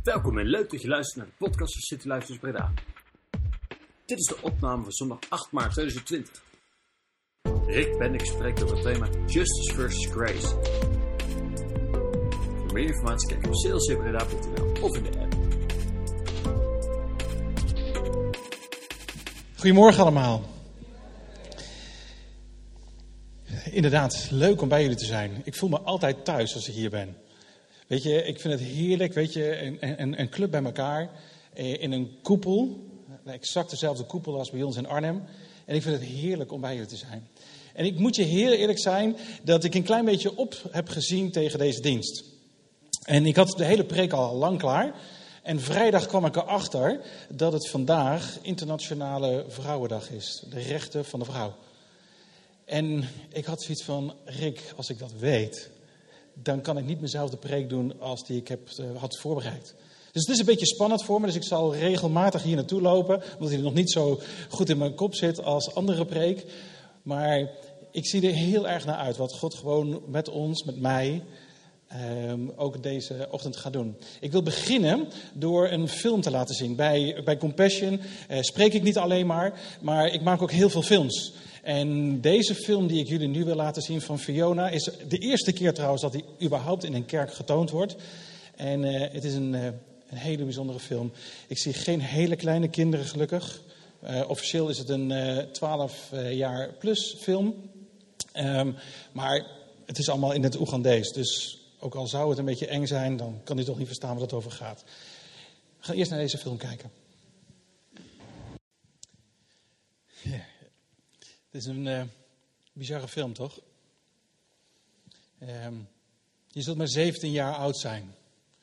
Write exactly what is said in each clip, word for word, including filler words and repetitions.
Welkom en leuk dat je luistert naar de podcast van City Life Breda. Dit is de opname van zondag acht maart tweeduizend twintig. Rick Bendik spreekt over het thema Justice versus Grace. Voor meer informatie kijk op sales c breda punt n l of in de app. Goedemorgen allemaal. Inderdaad, leuk om bij jullie te zijn. Ik voel me altijd thuis als ik hier ben. Weet je, ik vind het heerlijk, weet je, een, een, een club bij elkaar in een koepel. Exact dezelfde koepel als bij ons in Arnhem. En ik vind het heerlijk om bij jullie te zijn. En ik moet je heel eerlijk zijn dat ik een klein beetje op heb gezien tegen deze dienst. En ik had de hele preek al lang klaar. En vrijdag kwam ik erachter dat het vandaag Internationale Vrouwendag is. De rechten van de vrouw. En ik had zoiets van, Rick, als ik dat weet, dan kan ik niet mezelf de preek doen als die ik heb, uh, had voorbereid. Dus het is een beetje spannend voor me, dus ik zal regelmatig hier naartoe lopen, omdat hij nog niet zo goed in mijn kop zit als andere preek. Maar ik zie er heel erg naar uit wat God gewoon met ons, met mij, um, ook deze ochtend gaat doen. Ik wil beginnen door een film te laten zien. Bij, bij Compassion uh, spreek ik niet alleen maar, maar ik maak ook heel veel films. En deze film die ik jullie nu wil laten zien van Fiona is de eerste keer trouwens dat die überhaupt in een kerk getoond wordt. En uh, het is een, uh, een hele bijzondere film. Ik zie geen hele kleine kinderen gelukkig. Uh, officieel is het een uh, twaalf jaar plus film. Um, maar het is allemaal in het Oegandees. Dus ook al zou het een beetje eng zijn, dan kan hij toch niet verstaan wat het over gaat. We gaan eerst naar deze film kijken. Yeah. Het is een uh, bizarre film, toch? Um, je zult maar zeventien jaar oud zijn.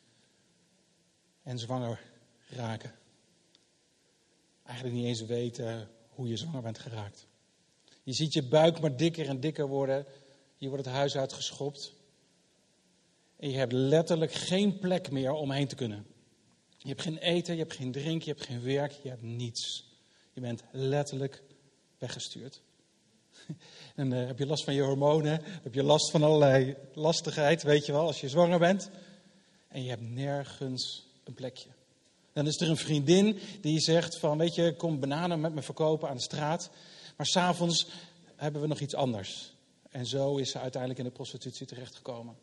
En zwanger raken. Eigenlijk niet eens weten hoe je zwanger bent geraakt. Je ziet je buik maar dikker en dikker worden. Je wordt het huis uitgeschopt. En je hebt letterlijk geen plek meer om heen te kunnen. Je hebt geen eten, je hebt geen drinken, je hebt geen werk, je hebt niets. Je bent letterlijk weggestuurd. En dan uh, heb je last van je hormonen, heb je last van allerlei lastigheid, weet je wel, als je zwanger bent. En je hebt nergens een plekje. Dan is er een vriendin die zegt van, weet je, kom bananen met me verkopen aan de straat. Maar 's avonds hebben we nog iets anders. En zo is ze uiteindelijk in de prostitutie terechtgekomen.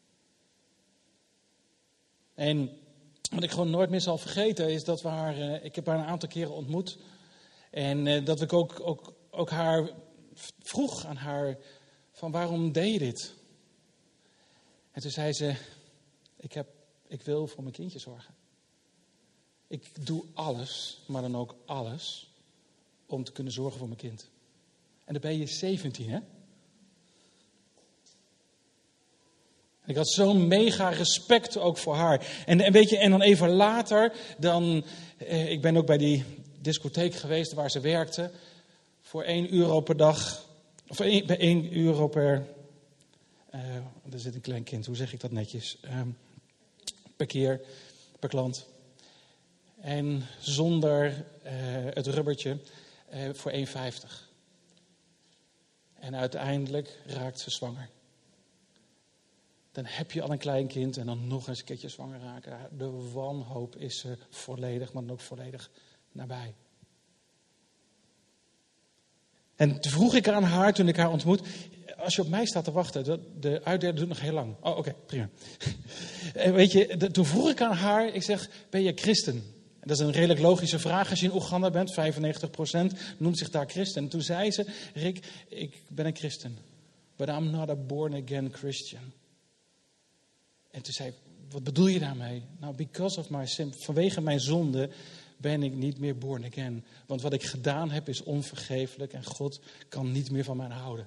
En wat ik gewoon nooit meer zal vergeten is dat we haar, uh, ik heb haar een aantal keren ontmoet. En uh, dat ik ook, ook, ook haar vroeg aan haar van waarom deed je dit? En toen zei ze, ik, heb, ik wil voor mijn kindje zorgen. Ik doe alles, maar dan ook alles, om te kunnen zorgen voor mijn kind. En dan ben je zeventien, hè? En ik had zo'n mega respect ook voor haar. En, en weet je, en dan even later, dan, eh, ik ben ook bij die discotheek geweest waar ze werkte. Voor één euro per dag, of één, bij één euro per, uh, er zit een klein kind, hoe zeg ik dat netjes, um, per keer, per klant. En zonder uh, het rubbertje uh, voor één vijftig. En uiteindelijk raakt ze zwanger. Dan heb je al een klein kind en dan nog eens een keertje zwanger raken. De wanhoop is ze volledig, maar dan ook volledig nabij. En toen vroeg ik aan haar, toen ik haar ontmoet, als je op mij staat te wachten, de, de uitdelen doet nog heel lang. Oh, oké, okay, prima. En weet je, de, toen vroeg ik aan haar, ik zeg, ben je christen? En dat is een redelijk logische vraag als je in Oeganda bent, vijfennegentig procent noemt zich daar christen. En toen zei ze, Rick, ik ben een christen, but I'm not a born again Christian. En toen zei ik, wat bedoel je daarmee? Nou, because of my sin, vanwege mijn zonde ben ik niet meer born again. Want wat ik gedaan heb is onvergeeflijk en God kan niet meer van mij houden.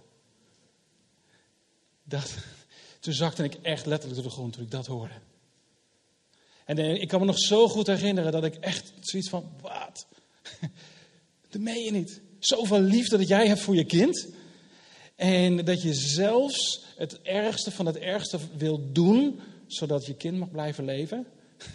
Dat, toen zakte ik echt letterlijk door de grond toen ik dat hoorde. En eh, ik kan me nog zo goed herinneren dat ik echt zoiets van, wat? Dat meen je niet. Zoveel liefde dat jij hebt voor je kind. En dat je zelfs het ergste van het ergste wil doen, zodat je kind mag blijven leven.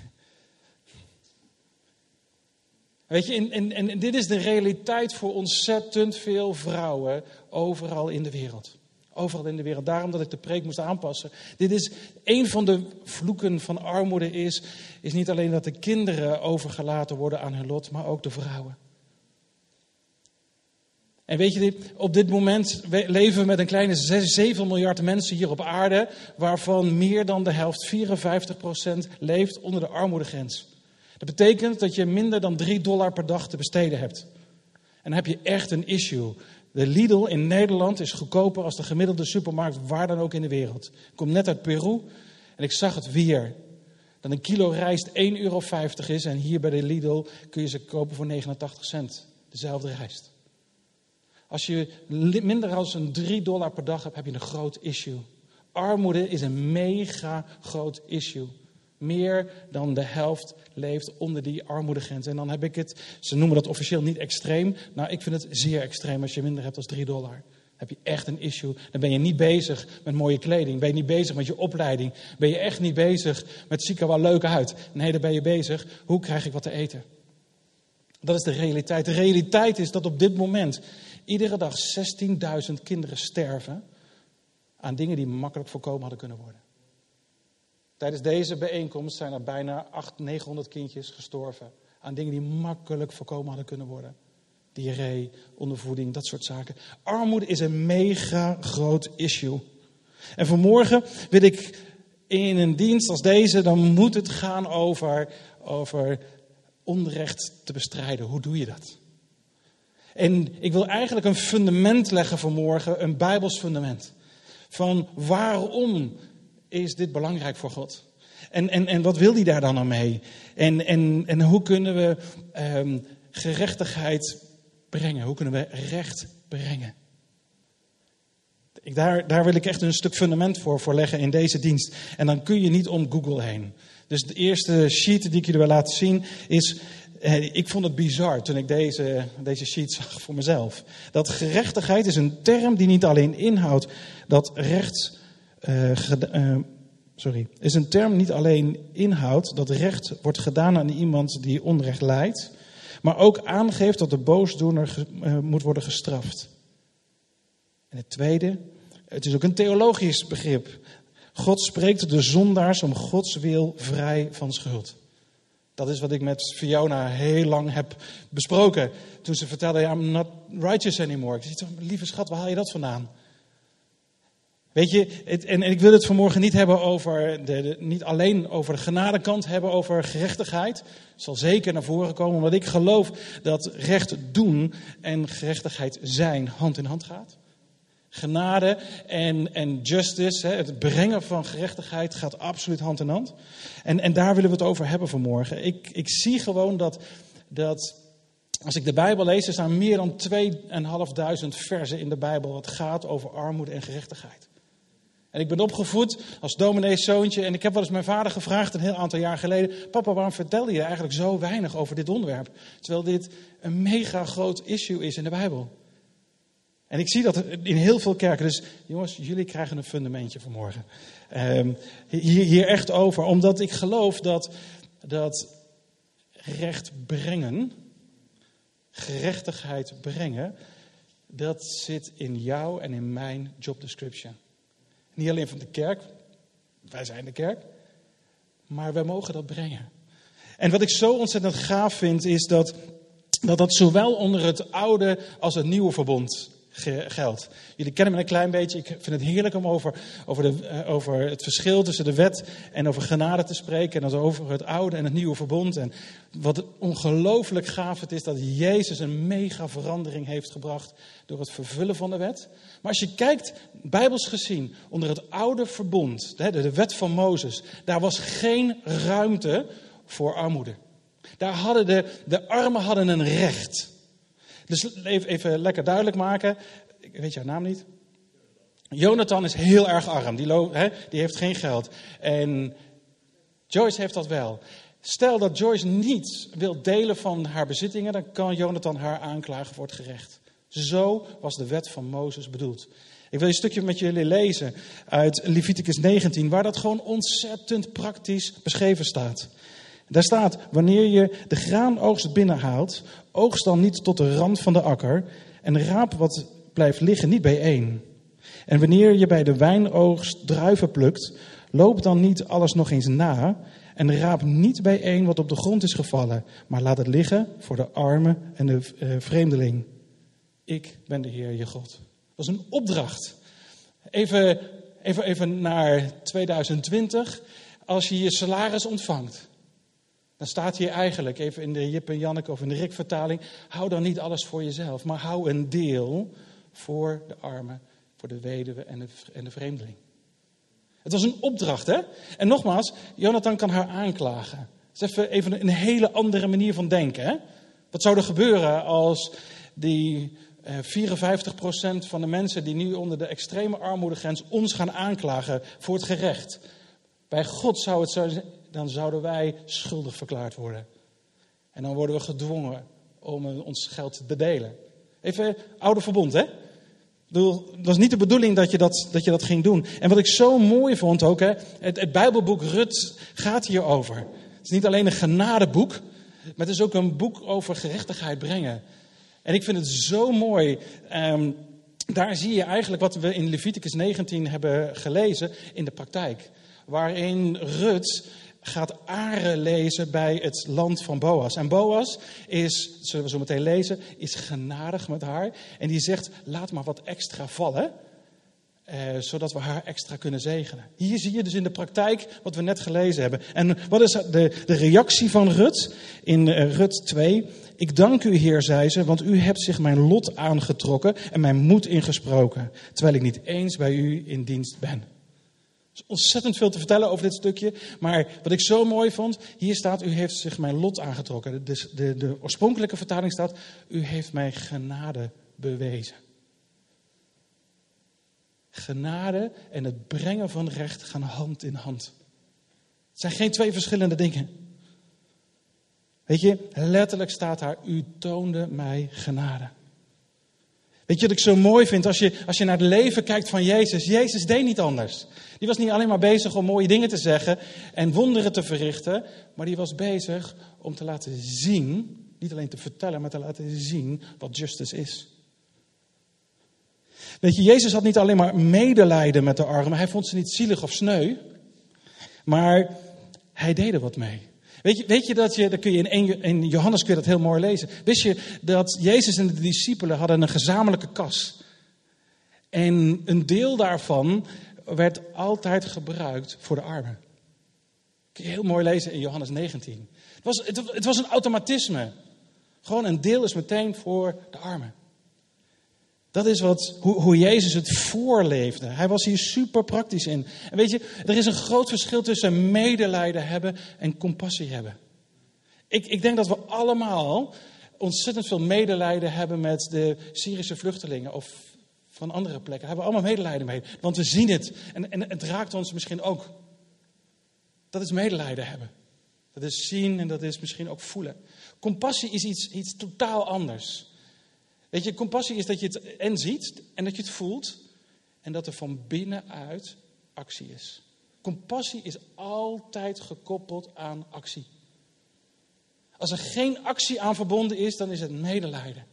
Weet je, en, en, en dit is de realiteit voor ontzettend veel vrouwen overal in de wereld. Overal in de wereld. Daarom dat ik de preek moest aanpassen. Dit is een van de vloeken van armoede is, is niet alleen dat de kinderen overgelaten worden aan hun lot, maar ook de vrouwen. En weet je, op dit moment leven we met een kleine zeven miljard mensen hier op aarde, waarvan meer dan de helft, vierenvijftig procent, leeft onder de armoedegrens. Dat betekent dat je minder dan drie dollar per dag te besteden hebt. En dan heb je echt een issue. De Lidl in Nederland is goedkoper als de gemiddelde supermarkt waar dan ook in de wereld. Ik kom net uit Peru en ik zag het weer. Dat een kilo rijst één euro vijftig is en hier bij de Lidl kun je ze kopen voor negenentachtig cent. Dezelfde rijst. Als je minder dan een drie dollar per dag hebt, heb je een groot issue. Armoede is een mega groot issue. Meer dan de helft leeft onder die armoedegrens. En dan heb ik het, ze noemen dat officieel niet extreem. Nou, ik vind het zeer extreem als je minder hebt dan drie dollar. Dan heb je echt een issue. Dan ben je niet bezig met mooie kleding. Ben je niet bezig met je opleiding. Ben je echt niet bezig met zie ik er wel leuk uit. Nee, dan ben je bezig. Hoe krijg ik wat te eten? Dat is de realiteit. De realiteit is dat op dit moment iedere dag zestienduizend kinderen sterven aan dingen die makkelijk voorkomen hadden kunnen worden. Tijdens deze bijeenkomst zijn er bijna achthonderd, negenhonderd kindjes gestorven aan dingen die makkelijk voorkomen hadden kunnen worden. Diarree, ondervoeding, dat soort zaken. Armoede is een mega groot issue. En vanmorgen wil ik in een dienst als deze, dan moet het gaan over, over onrecht te bestrijden. Hoe doe je dat? En ik wil eigenlijk een fundament leggen vanmorgen, een Bijbels fundament. Van waarom is dit belangrijk voor God? En, en, en wat wil hij daar dan aan mee? En, en, en hoe kunnen we um, gerechtigheid brengen? Hoe kunnen we recht brengen? Ik, daar, daar wil ik echt een stuk fundament voor, voor leggen in deze dienst. En dan kun je niet om Google heen. Dus de eerste sheet die ik jullie wil laten zien is... Eh, ik vond het bizar toen ik deze, deze sheet zag voor mezelf. Dat gerechtigheid is een term die niet alleen inhoudt dat recht... Uh, geda- uh, sorry, is een term niet alleen inhoudt dat recht wordt gedaan aan iemand die onrecht lijdt, maar ook aangeeft dat de boosdoener ge- uh, moet worden gestraft. En het tweede, het is ook een theologisch begrip. God spreekt de zondaars om Gods wil vrij van schuld. Dat is wat ik met Fiona heel lang heb besproken. Toen ze vertelde, ja, I'm not righteous anymore. Ik zei, lieve schat, waar haal je dat vandaan? Weet je, het, en, en ik wil het vanmorgen niet hebben over, de, de, niet alleen over de genadekant hebben, over gerechtigheid. Het zal zeker naar voren komen, omdat ik geloof dat recht doen en gerechtigheid zijn hand in hand gaat. Genade en, en justice, hè, het brengen van gerechtigheid gaat absoluut hand in hand. En, en daar willen we het over hebben vanmorgen. Ik, ik zie gewoon dat, dat als ik de Bijbel lees, er staan meer dan tweeduizend versen in de Bijbel wat gaat over armoede en gerechtigheid. En ik ben opgevoed als domineeszoontje en ik heb wel eens mijn vader gevraagd een heel aantal jaar geleden: papa, waarom vertelde je eigenlijk zo weinig over dit onderwerp? Terwijl dit een mega groot issue is in de Bijbel. En ik zie dat in heel veel kerken. Dus jongens, jullie krijgen een fundamentje vanmorgen. Um, hier, hier echt over. Omdat ik geloof dat, dat recht brengen, gerechtigheid brengen, dat zit in jou en in mijn job description. Niet alleen van de kerk, wij zijn de kerk, maar wij mogen dat brengen. En wat ik zo ontzettend gaaf vind, is dat dat, dat zowel onder het oude als het nieuwe verbond geldt. Jullie kennen me een klein beetje. Ik vind het heerlijk om over, over, de, uh, over het verschil tussen de wet en over genade te spreken. En dan over het oude en het nieuwe verbond. En wat ongelooflijk gaaf het is dat Jezus een mega verandering heeft gebracht door het vervullen van de wet. Maar als je kijkt, bijbels gezien, onder het oude verbond, de, de wet van Mozes, daar was geen ruimte voor armoede. Daar hadden de, de armen hadden een recht. Dus even, even lekker duidelijk maken. Ik weet jouw naam niet. Jonathan is heel erg arm. Die, lo, hè, die heeft geen geld. En Joyce heeft dat wel. Stel dat Joyce niet wil delen van haar bezittingen, dan kan Jonathan haar aanklagen voor het gerecht. Zo was de wet van Mozes bedoeld. Ik wil een stukje met jullie lezen uit Leviticus negentien, waar dat gewoon ontzettend praktisch beschreven staat. Daar staat, wanneer je de graanoogst binnenhaalt, oogst dan niet tot de rand van de akker en raap wat blijft liggen niet bijeen. En wanneer je bij de wijnoogst druiven plukt, loop dan niet alles nog eens na en raap niet bijeen wat op de grond is gevallen, maar laat het liggen voor de arme en de uh, vreemdeling. Ik ben de Heer je God. Dat is een opdracht. Even, even, even naar tweeduizend twintig. Als je je salaris ontvangt, dan staat hier eigenlijk, even in de Jip en Janneke of in de Rick-vertaling, hou dan niet alles voor jezelf, maar hou een deel voor de armen, voor de weduwe en de, en de vreemdeling. Het was een opdracht, hè? En nogmaals, Jonathan kan haar aanklagen. Dat is even, even een hele andere manier van denken, hè? Wat zou er gebeuren als die uh, vierenvijftig procent van de mensen die nu onder de extreme armoedegrens ons gaan aanklagen voor het gerecht? Bij God zou het zo zijn, dan zouden wij schuldig verklaard worden. En dan worden we gedwongen om ons geld te delen. Even oude verbond, hè? Het was niet de bedoeling dat je dat, dat je dat ging doen. En wat ik zo mooi vond ook, hè, het, het Bijbelboek Rut gaat hierover. Het is niet alleen een genadeboek, maar het is ook een boek over gerechtigheid brengen. En ik vind het zo mooi. Um, daar zie je eigenlijk wat we in Leviticus negentien hebben gelezen in de praktijk. Waarin Rut gaat aren lezen bij het land van Boas. En Boas is, dat zullen we zo meteen lezen, is genadig met haar. En die zegt, laat maar wat extra vallen, eh, zodat we haar extra kunnen zegenen. Hier zie je dus in de praktijk wat we net gelezen hebben. En wat is de, de reactie van Rut? In uh, Rut twee. Ik dank u, Heer, zei ze, want u hebt zich mijn lot aangetrokken en mijn moed ingesproken, terwijl ik niet eens bij u in dienst ben. Er is ontzettend veel te vertellen over dit stukje. Maar wat ik zo mooi vond, hier staat, u heeft zich mijn lot aangetrokken. De, de, de oorspronkelijke vertaling staat, u heeft mij genade bewezen. Genade en het brengen van recht gaan hand in hand. Het zijn geen twee verschillende dingen. Weet je, letterlijk staat daar, u toonde mij genade. Weet je wat ik zo mooi vind? Als je, als je naar het leven kijkt van Jezus. Jezus deed niet anders. Die was niet alleen maar bezig om mooie dingen te zeggen en wonderen te verrichten. Maar die was bezig om te laten zien, niet alleen te vertellen, maar te laten zien wat justice is. Weet je, Jezus had niet alleen maar medelijden met de armen. Hij vond ze niet zielig of sneu. Maar hij deed er wat mee. Weet je, weet je dat je, dat kun je in, in Johannes kun je dat heel mooi lezen. Wist je dat Jezus en de discipelen hadden een gezamenlijke kas. En een deel daarvan werd altijd gebruikt voor de armen. Kun je heel mooi lezen in Johannes negentien. Het was, het, het was een automatisme. Gewoon een deel is meteen voor de armen. Dat is wat, hoe, hoe Jezus het voorleefde. Hij was hier super praktisch in. En weet je, er is een groot verschil tussen medelijden hebben en compassie hebben. Ik, ik denk dat we allemaal ontzettend veel medelijden hebben met de Syrische vluchtelingen of van andere plekken. Daar hebben we allemaal medelijden mee. Want we zien het en, en het raakt ons misschien ook. Dat is medelijden hebben. Dat is zien en dat is misschien ook voelen. Compassie is iets, iets totaal anders. Weet je, compassie is dat je het en ziet en dat je het voelt en dat er van binnenuit actie is. Compassie is altijd gekoppeld aan actie. Als er geen actie aan verbonden is, dan is het medelijden.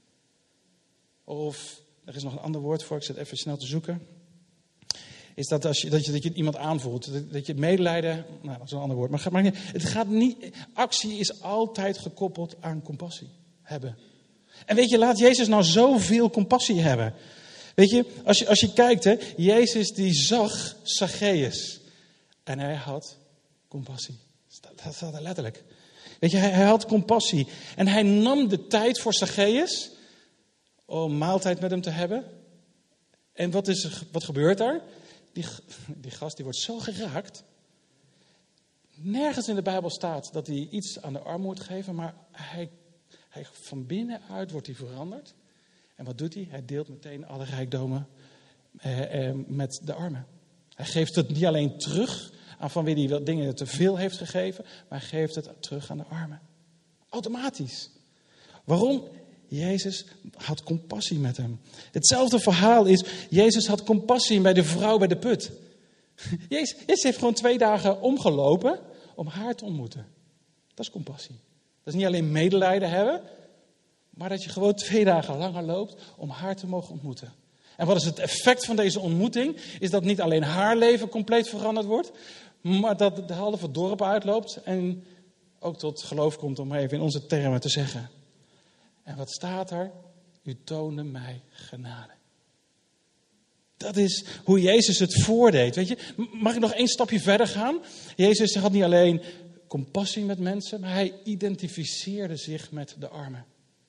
Of, er is nog een ander woord voor, ik zit even snel te zoeken. Is dat als je, dat je, dat je iemand aanvoelt, dat, dat je medelijden, nou dat is een ander woord. Maar het gaat, maar het gaat niet, actie is altijd gekoppeld aan compassie hebben. En weet je, laat Jezus nou zoveel compassie hebben. Weet je, als je, als je kijkt, hè, Jezus die zag Zacchaeus. En hij had compassie. Dat staat er letterlijk. Weet je, hij, hij had compassie. En hij nam de tijd voor Zacchaeus om maaltijd met hem te hebben. En wat, is, wat gebeurt daar? Die, die gast die wordt zo geraakt. Nergens in de Bijbel staat dat hij iets aan de arm moet geven, maar hij Hij, van binnenuit wordt hij veranderd. En wat doet hij? Hij deelt meteen alle rijkdommen eh, eh, met de armen. Hij geeft het niet alleen terug aan van wie hij wat dingen te veel heeft gegeven, maar hij geeft het terug aan de armen. Automatisch. Waarom? Jezus had compassie met hem. Hetzelfde verhaal is, Jezus had compassie bij de vrouw bij de put. Jezus, Jezus heeft gewoon twee dagen omgelopen om haar te ontmoeten. Dat is compassie. Dat is niet alleen medelijden hebben, maar dat je gewoon twee dagen langer loopt om haar te mogen ontmoeten. En wat is het effect van deze ontmoeting? Is dat niet alleen haar leven compleet veranderd wordt, maar dat de halve dorp uitloopt en ook tot geloof komt, om even in onze termen te zeggen. En wat staat er? U toonde mij genade. Dat is hoe Jezus het voordeed. Weet je? Mag ik nog één stapje verder gaan? Jezus had niet alleen compassie met mensen, maar hij identificeerde zich met de armen.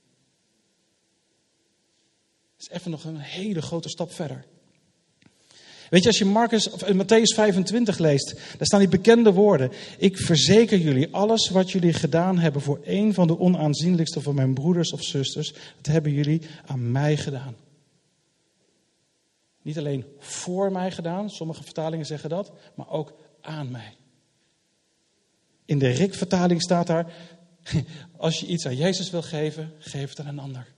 Dat is even nog een hele grote stap verder. Weet je, als je Marcus, of Mattheüs vijfentwintig leest, daar staan die bekende woorden. Ik verzeker jullie, alles wat jullie gedaan hebben voor een van de onaanzienlijkste van mijn broeders of zusters, dat hebben jullie aan mij gedaan. Niet alleen voor mij gedaan, sommige vertalingen zeggen dat, maar ook aan mij. In de Rik-vertaling staat daar, als je iets aan Jezus wil geven, geef het aan een ander.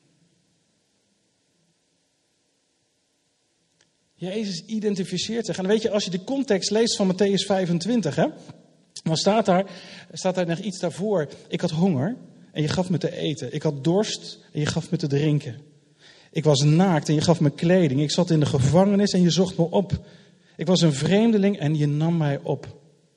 Jezus identificeert zich. En weet je, als je de context leest van Mattheüs vijfentwintig, hè, dan staat daar, staat daar nog iets daarvoor. Ik had honger en je gaf me te eten. Ik had dorst en je gaf me te drinken. Ik was naakt en je gaf me kleding. Ik zat in de gevangenis en je zocht me op. Ik was een vreemdeling en je nam mij op.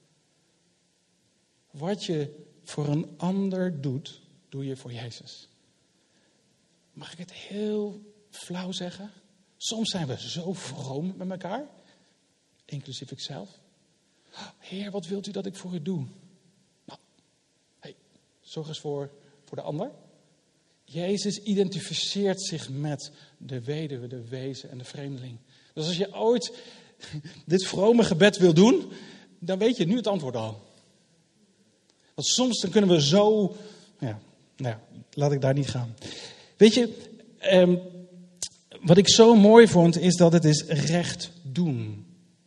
Wat je voor een ander doet, doe je voor Jezus. Mag ik het heel flauw zeggen? Soms zijn we zo vroom met elkaar, inclusief ikzelf. Heer, wat wilt u dat ik voor u doe? Nou, hey, zorg eens voor, voor de ander. Jezus identificeert zich met de weduwe, de wezen en de vreemdeling. Dus als je ooit dit vrome gebed wil doen, dan weet je nu het antwoord al. Want soms dan kunnen we zo... Ja, nou ja, laat ik daar niet gaan. Weet je, um, wat ik zo mooi vond is dat het is recht doen.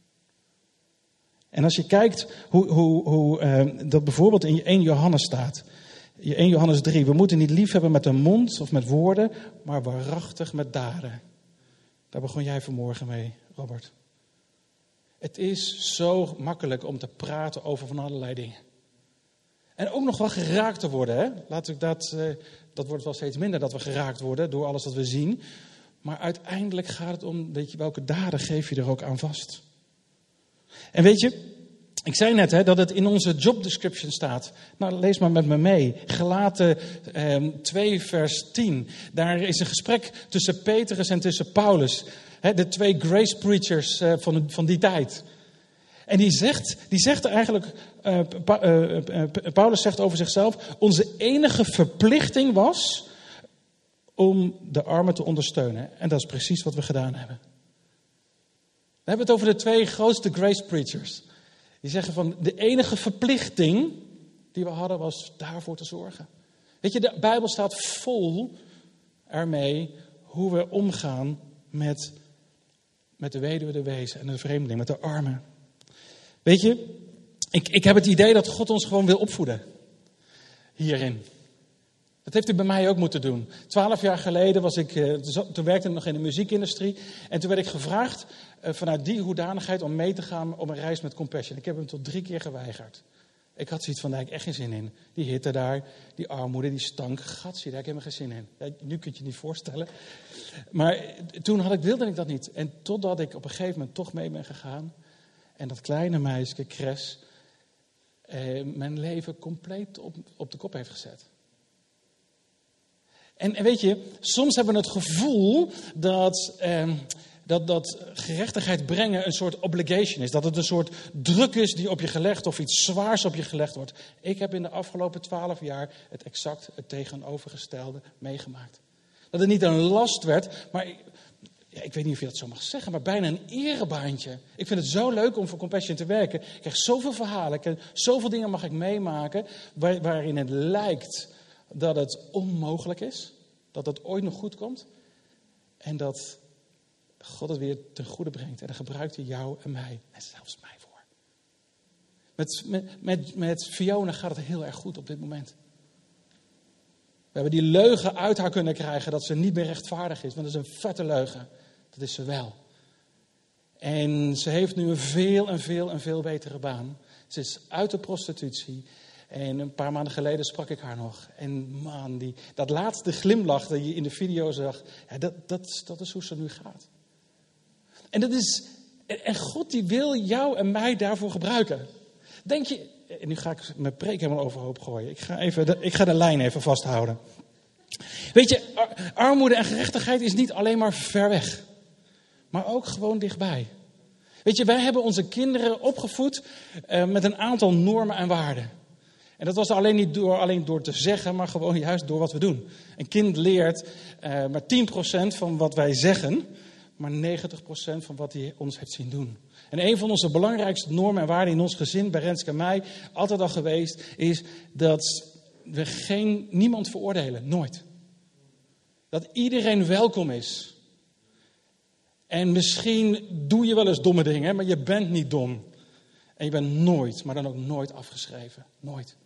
En als je kijkt hoe, hoe, hoe uh, dat bijvoorbeeld in één Johannes staat. één Johannes drie. We moeten niet lief hebben met de mond of met woorden, maar waarachtig met daden. Daar begon jij vanmorgen mee, Robert. Het is zo makkelijk om te praten over van allerlei dingen. En ook nog wel geraakt te worden. Hè? Laat ik dat, uh, dat wordt wel steeds minder dat we geraakt worden door alles wat we zien. Maar uiteindelijk gaat het om, weet je, welke daden geef je er ook aan vast. En weet je, ik zei net hè, dat het in onze job description staat. Nou, lees maar met me mee. Galaten eh, twee vers tien. Daar is een gesprek tussen Petrus en tussen Paulus. Hè, de twee grace preachers eh, van, van die tijd. En die zegt, die zegt eigenlijk, uh, pa, uh, uh, Paulus zegt over zichzelf, onze enige verplichting was om de armen te ondersteunen. En dat is precies wat we gedaan hebben. We hebben het over de twee grootste grace preachers. Die zeggen van de enige verplichting die we hadden was daarvoor te zorgen. Weet je, de Bijbel staat vol ermee hoe we omgaan met, met de weduwe, de wezen en de vreemdeling, met de armen. Weet je, ik, ik heb het idee dat God ons gewoon wil opvoeden. Hierin. Dat heeft hij bij mij ook moeten doen. Twaalf jaar geleden was ik, uh, toen werkte ik nog in de muziekindustrie. En toen werd ik gevraagd uh, vanuit die hoedanigheid om mee te gaan op een reis met Compassion. Ik heb hem tot drie keer geweigerd. Ik had zoiets van, daar heb ik echt geen zin in. Die hitte daar, die armoede, die stank, gatsie, daar heb ik helemaal geen zin in. Ja, nu kun je je niet voorstellen. Maar toen had ik, wilde ik dat niet. En totdat ik op een gegeven moment toch mee ben gegaan. En dat kleine meisje, Cres, eh, mijn leven compleet op, op de kop heeft gezet. En, en weet je, soms hebben we het gevoel dat, eh, dat, dat gerechtigheid brengen een soort obligation is. Dat het een soort druk is die op je gelegd of iets zwaars op je gelegd wordt. Ik heb in de afgelopen twaalf jaar het exact het tegenovergestelde meegemaakt. Dat het niet een last werd, maar... Ja, ik weet niet of je dat zo mag zeggen, maar bijna een erebaantje. Ik vind het zo leuk om voor Compassion te werken. Ik krijg zoveel verhalen, ik, zoveel dingen mag ik meemaken waar, waarin het lijkt dat het onmogelijk is. Dat het ooit nog goed komt. En dat God het weer ten goede brengt. En dan gebruikt hij jou en mij en zelfs mij voor. Met, met, met, met Fiona gaat het heel erg goed op dit moment. We hebben die leugen uit haar kunnen krijgen dat ze niet meer rechtvaardig is. Want dat is een vette leugen. Dat is ze wel. En ze heeft nu een veel en veel en veel betere baan. Ze is uit de prostitutie. En een paar maanden geleden sprak ik haar nog. En man, die, dat laatste glimlach dat je in de video zag. Ja, dat, dat, dat is hoe ze nu gaat. En dat is, en God die wil jou en mij daarvoor gebruiken. Denk je, en nu ga ik mijn preek helemaal overhoop gooien. Ik ga, even de, ik ga de lijn even vasthouden. Weet je, ar- armoede en gerechtigheid is niet alleen maar ver weg. Maar ook gewoon dichtbij. Weet je, wij hebben onze kinderen opgevoed uh, met een aantal normen en waarden. En dat was alleen niet door, alleen door te zeggen, maar gewoon juist door wat we doen. Een kind leert uh, maar tien procent van wat wij zeggen, maar negentig procent van wat hij ons heeft zien doen. En een van onze belangrijkste normen en waarden in ons gezin, bij Renske en mij, altijd al geweest, is dat we geen, niemand veroordelen. Nooit. Dat iedereen welkom is. En misschien doe je wel eens domme dingen, maar je bent niet dom. En je bent nooit, maar dan ook nooit afgeschreven. Nooit.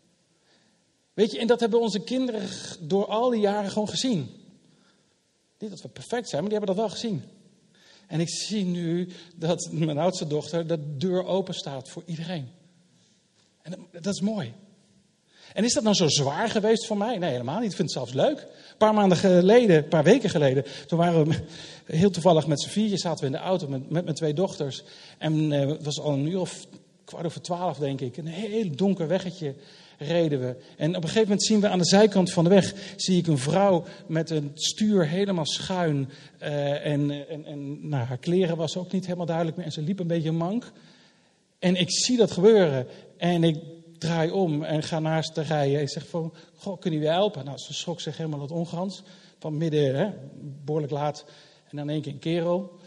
Weet je, en dat hebben onze kinderen door al die jaren gewoon gezien. Niet dat we perfect zijn, maar die hebben dat wel gezien. En ik zie nu dat mijn oudste dochter de deur open staat voor iedereen. En dat, dat is mooi. En is dat nou zo zwaar geweest voor mij? Nee, helemaal niet. Ik vind het zelfs leuk. Een paar maanden geleden, een paar weken geleden, toen waren we heel toevallig met z'n vier, zaten we in de auto met, met mijn twee dochters. En uh, het was al een uur of kwart over twaalf, denk ik. Een heel donker weggetje reden we. En op een gegeven moment zien we aan de zijkant van de weg, zie ik een vrouw met een stuur helemaal schuin. Uh, en en, en nou, haar kleren was ook niet helemaal duidelijk meer. En ze liep een beetje mank. En ik zie dat gebeuren. En ik draai om en ga naast de rijden. Ik zeg van, goh, kunnen jullie helpen? Nou, ze schrok zich helemaal het ongans. Van midden, hè, behoorlijk laat. En dan één keer een kerel.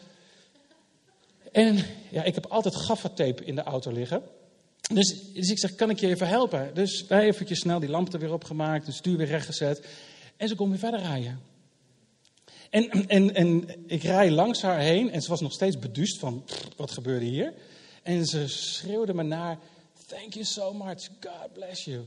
En ja, ik heb altijd gaffatape in de auto liggen. Dus, dus ik zeg, kan ik je even helpen? Dus wij eventjes snel die lamp er weer opgemaakt. De stuur weer rechtgezet. En ze kon weer verder rijden. En, en, en ik rij langs haar heen. En ze was nog steeds beduust van, pff, wat gebeurde hier? En ze schreeuwde me naar, thank you so much, God bless you.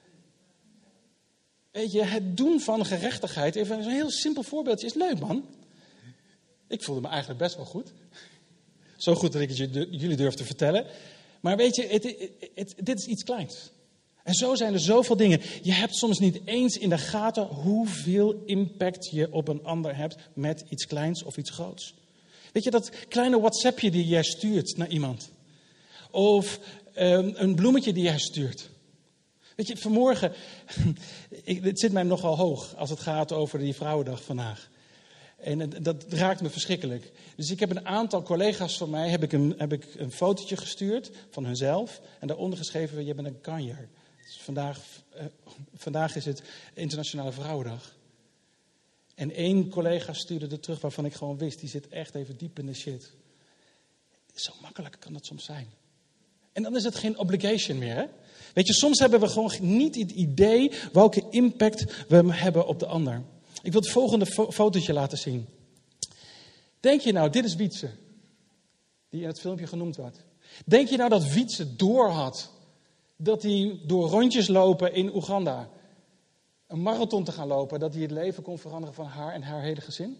Weet je, het doen van gerechtigheid, even een heel simpel voorbeeldje, is leuk, man. Ik voelde me eigenlijk best wel goed. Zo goed dat ik het jullie durf te vertellen. Maar weet je, het, het, het, dit is iets kleins. En zo zijn er zoveel dingen. Je hebt soms niet eens in de gaten hoeveel impact je op een ander hebt met iets kleins of iets groots. Weet je, dat kleine WhatsAppje die jij stuurt naar iemand. Of um, een bloemetje die jij stuurt. Weet je, vanmorgen, ik, het zit mij nogal hoog als het gaat over die Vrouwendag vandaag. En dat raakt me verschrikkelijk. Dus ik heb een aantal collega's van mij, heb ik een, heb ik een fotootje gestuurd van hunzelf. En daaronder geschreven, je bent een kanjer. Dus vandaag, uh, vandaag is het Internationale Vrouwendag. En één collega stuurde er terug waarvan ik gewoon wist, die zit echt even diep in de shit. Zo makkelijk kan dat soms zijn. En dan is het geen obligation meer, hè? Weet je, soms hebben we gewoon niet het idee welke impact we hebben op de ander. Ik wil het volgende fo- fotootje laten zien. Denk je nou, dit is Wietse, die in het filmpje genoemd wordt. Denk je nou dat Wietse doorhad dat hij door rondjes lopen in Oeganda, een marathon te gaan lopen, dat hij het leven kon veranderen van haar en haar hele gezin?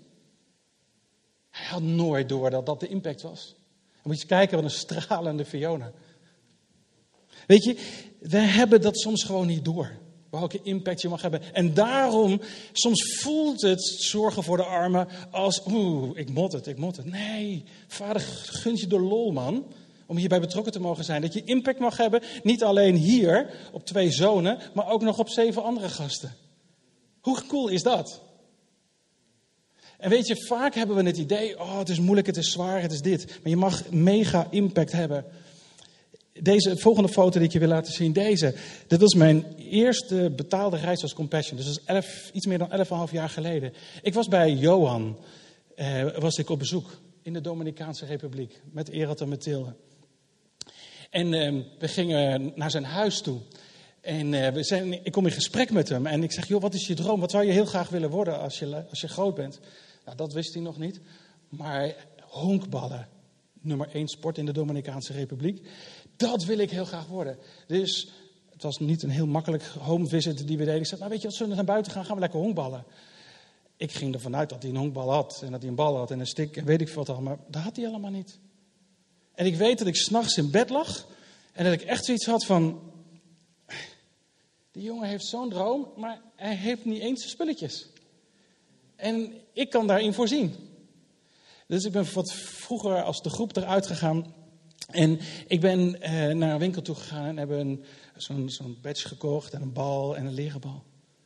Hij had nooit door dat dat de impact was. Dan moet je eens kijken, wat een stralende Fiona. Weet je, we hebben dat soms gewoon niet door. Welke impact je mag hebben. En daarom, soms voelt het zorgen voor de armen als, oeh, ik mot het, ik mot het. Nee, vader gunt je de lol, man. Om hierbij betrokken te mogen zijn. Dat je impact mag hebben, niet alleen hier, op twee zonen, maar ook nog op zeven andere gasten. Hoe cool is dat? En weet je, vaak hebben we het idee, oh, het is moeilijk, het is zwaar, het is dit. Maar je mag mega impact hebben. Deze volgende foto die ik je wil laten zien, deze. Dit was mijn eerste betaalde reis als Compassion. Dus dat is elf, iets meer dan elf en een half jaar geleden. Ik was bij Johan, eh, was ik op bezoek in de Dominicaanse Republiek. Met Erad en Mathilde. En eh, we gingen naar zijn huis toe. En uh, we zijn, ik kom in gesprek met hem. En ik zeg, joh, wat is je droom? Wat zou je heel graag willen worden als je, als je groot bent? Nou, dat wist hij nog niet. Maar honkballen. Nummer één sport in de Dominicaanse Republiek. Dat wil ik heel graag worden. Dus het was niet een heel makkelijk home visit die we deden. Ik zei, nou weet je, als we naar buiten gaan, gaan we lekker honkballen. Ik ging ervan uit dat hij een honkbal had. En dat hij een bal had en een stick en weet ik veel wat al. Maar dat had hij helemaal niet. En ik weet dat ik 's nachts in bed lag. En dat ik echt zoiets had van, die jongen heeft zo'n droom, maar hij heeft niet eens de spulletjes. En ik kan daarin voorzien. Dus ik ben wat vroeger als de groep eruit gegaan. En ik ben eh, naar een winkel toe gegaan en hebben een, zo'n, zo'n badge gekocht en een bal en een leren bal.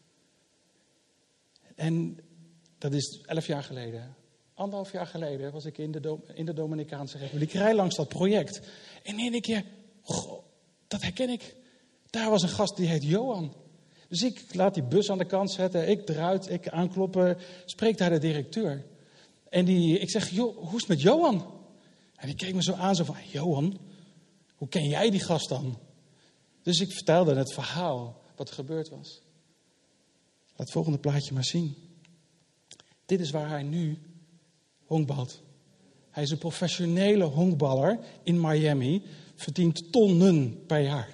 En dat is elf jaar geleden. Anderhalf jaar geleden was ik in de, Do- in de Dominicaanse Republiek. Ik rijd langs dat project. En in één keer, goh, dat herken ik. Daar was een gast die heet Johan. Dus ik laat die bus aan de kant zetten. Ik eruit, ik aankloppen. Spreek daar de directeur. En die, ik zeg, joh, hoe is het met Johan? En die keek me zo aan, zo van, Johan, hoe ken jij die gast dan? Dus ik vertelde het verhaal wat er gebeurd was. Laat het volgende plaatje maar zien. Dit is waar hij nu honkbalt. Hij is een professionele honkballer in Miami. Verdient tonnen per jaar.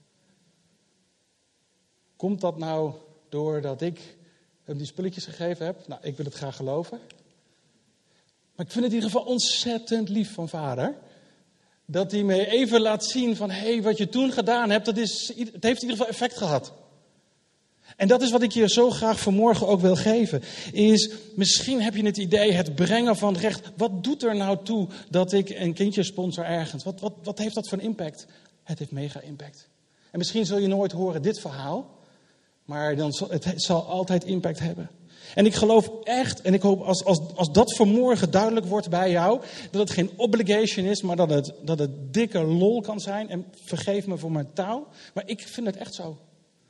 Komt dat nou doordat ik hem die spulletjes gegeven heb? Nou, ik wil het graag geloven. Maar ik vind het in ieder geval ontzettend lief van vader. Dat hij me even laat zien van, hé, hey, wat je toen gedaan hebt, dat is, het heeft in ieder geval effect gehad. En dat is wat ik je zo graag vanmorgen ook wil geven. Is, misschien heb je het idee, het brengen van recht. Wat doet er nou toe dat ik een kindje sponsor ergens? Wat, wat, wat heeft dat voor een impact? Het heeft mega impact. En misschien zul je nooit horen dit verhaal. Maar dan zal, het zal altijd impact hebben. En ik geloof echt, en ik hoop als, als, als dat vanmorgen duidelijk wordt bij jou, dat het geen obligation is, maar dat het, dat het dikke lol kan zijn. En vergeef me voor mijn taal, maar ik vind het echt zo.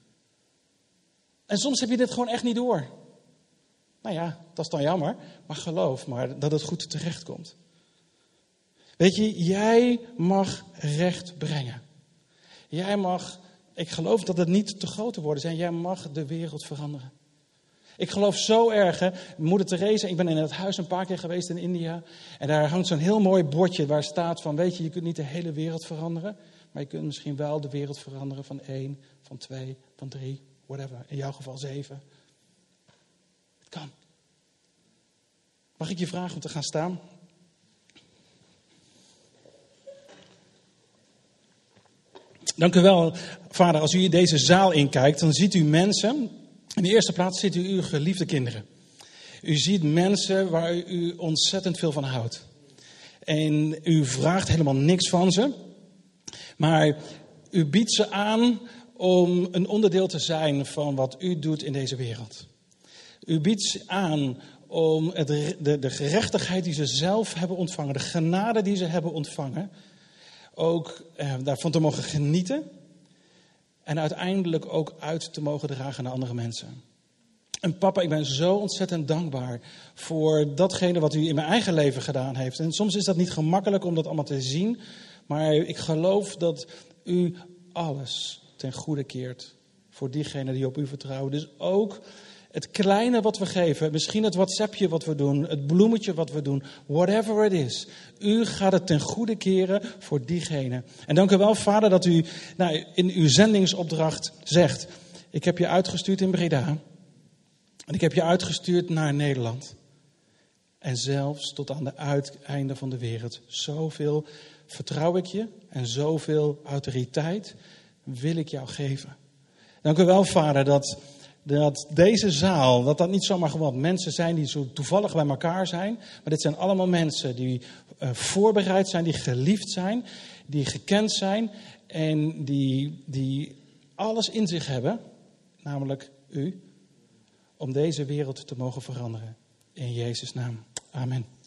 En soms heb je dit gewoon echt niet door. Nou ja, dat is dan jammer, maar geloof maar dat het goed terecht komt. Weet je, jij mag recht brengen. Jij mag, ik geloof dat het niet te grote woorden zijn, jij mag de wereld veranderen. Ik geloof zo erg, hè. Moeder Teresa, ik ben in het huis een paar keer geweest in India. En daar hangt zo'n heel mooi bordje waar staat van, weet je, je kunt niet de hele wereld veranderen. Maar je kunt misschien wel de wereld veranderen van één, van twee, van drie, whatever. In jouw geval zeven. Het kan. Mag ik je vragen om te gaan staan? Dank u wel, vader. Als u in deze zaal inkijkt, dan ziet u mensen. In de eerste plaats ziet u uw geliefde kinderen. U ziet mensen waar u ontzettend veel van houdt. En u vraagt helemaal niks van ze. Maar u biedt ze aan om een onderdeel te zijn van wat u doet in deze wereld. U biedt ze aan om het, de, de gerechtigheid die ze zelf hebben ontvangen, de genade die ze hebben ontvangen, ook eh, daarvan te mogen genieten. En uiteindelijk ook uit te mogen dragen naar andere mensen. En papa, ik ben zo ontzettend dankbaar voor datgene wat u in mijn eigen leven gedaan heeft. En soms is dat niet gemakkelijk om dat allemaal te zien. Maar ik geloof dat u alles ten goede keert voor diegenen die op u vertrouwen. Dus ook het kleine wat we geven, misschien het WhatsAppje wat we doen, het bloemetje wat we doen, whatever it is. U gaat het ten goede keren voor diegenen. En dank u wel, vader, dat u nou, in uw zendingsopdracht zegt, ik heb je uitgestuurd in Breda. En ik heb je uitgestuurd naar Nederland. En zelfs tot aan de uiteinde van de wereld. Zoveel vertrouw ik je en zoveel autoriteit wil ik jou geven. Dank u wel, vader, dat, dat deze zaal, dat dat niet zomaar gewoon mensen zijn die zo toevallig bij elkaar zijn. Maar dit zijn allemaal mensen die uh, voorbereid zijn, die geliefd zijn, die gekend zijn. En die, die alles in zich hebben, namelijk u, om deze wereld te mogen veranderen. In Jezus' naam. Amen.